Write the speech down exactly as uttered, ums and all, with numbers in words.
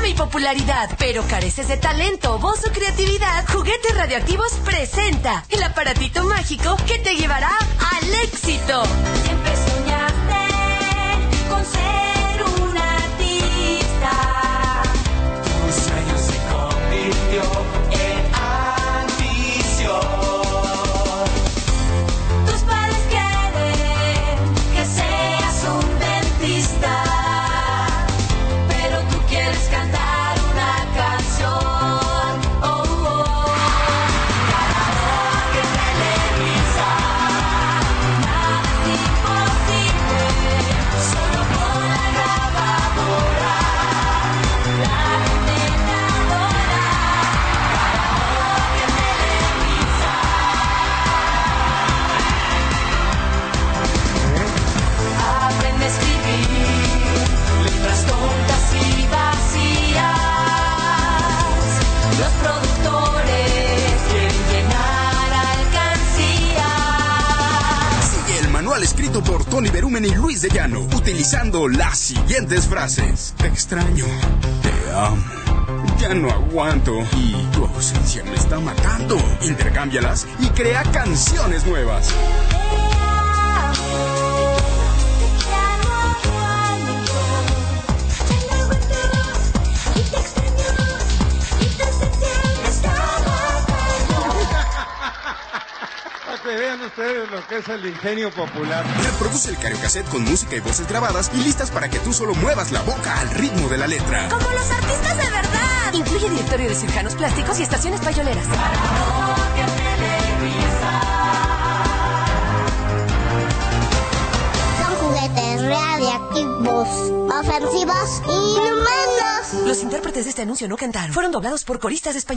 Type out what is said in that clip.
fama y popularidad, pero careces de talento, voz o creatividad, Juguetes Radioactivos presenta el aparatito mágico que te llevará al éxito. Siempre soñaste con ser un artista. Tu sueño se convirtió en ambición. Tus padres quieren que seas un dentista, pero tú quieres cantar una canción. Oh, oh. Karaoke en Televisa, nada es imposible, solo con la grabadora la gente te adora. Karaoke en Televisa. Aprende a escribir letras tontas y vacías. Los productores quieren llenar alcancías. Sigue el manual escrito por Tony Berumen y Luis de Llano, utilizando las siguientes frases. Te extraño, te amo, ya no aguanto y tu ausencia me está matando. Intercámbialas y crea canciones nuevas. Para que vean ustedes lo que es el ingenio popular. Reproduce el Cariocassette con música y voces grabadas y listas para que tú solo muevas la boca al ritmo de la letra. Como los artistas de verdad. Incluye directorio de cirujanos plásticos y estaciones payoleras. Karaoke en Televisa. Son juguetes radiactivos, ofensivos y humanos. Los intérpretes de este anuncio no cantaron. Fueron doblados por coristas españoles.